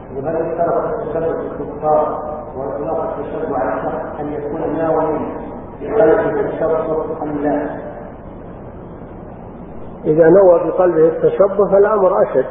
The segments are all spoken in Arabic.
وهل اشترط التشبه بالكفار واطلاق التشبه على الشخص ان يكون ناويا بقلبه التشبه ام لا؟ إذا نوى بقلبه التشبه فالأمر أشد.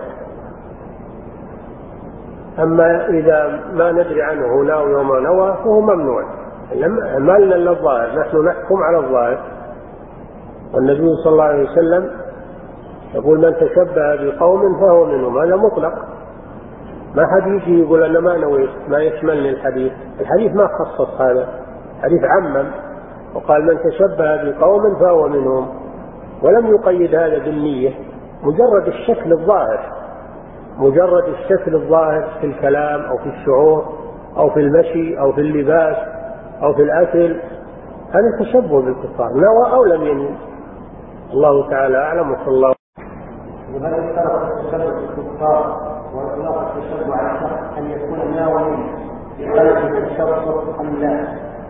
أما إذا ما ندري عنه ناوي وما نوى فهو ممنوع. ما لنا إلا الظاهر، نحن نحكم على الظاهر. والنبي صلى الله عليه وسلم يقول من تشبه بقوم فهو منهم، هذا مطلق، ما حد يجي يقول أنا ما نويت، ما يشملني الحديث ما خصص هذا، الحديث عمم وقال من تشبه بقوم فهو منهم، ولم يقيد هذا بالنية، مجرد الشكل الظاهر، مجرد الشكل الظاهر في الكلام أو في الشعور أو في المشي أو في اللباس أو في الأكل، هذا تشبه بالكفار نوى أو لم ينوي. الله تعالى أعلم. وصلى الله. وهل اشترط التشبه بالكفار واطلاق التشبه على الشخص ان يكون ناويا بقلبه التشبه ام لا؟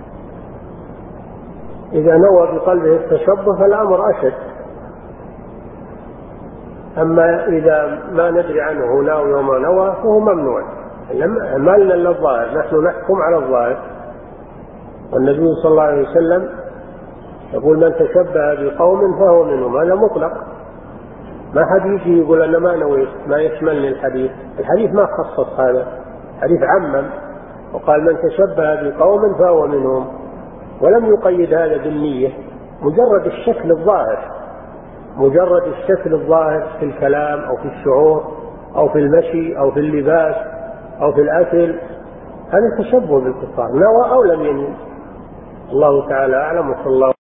إذا نوى بقلبه التشبه فالأمر أشد. أما إذا ما ندري عنه ناوي وما نوى فهو ممنوع. ما لنا إلا الظاهر، نحن نحكم على الظاهر. والنبي صلى الله عليه وسلم يقول من تشبه بقوم فهو منهم، هذا مطلق، ما حد يجي يقول أنا ما نويت، ما يشملني الحديث ما خصص هذا، الحديث عمم وقال من تشبه بقوم فهو منهم، ولم يقيد هذا بالنية، مجرد الشكل الظاهر، مجرد الشكل الظاهر في الكلام أو في الشعور أو في المشي أو في اللباس أو في الأكل، هذا تشبه بالكفار نوى أو لم ينوي. الله تعالى أعلم. وصلى الله.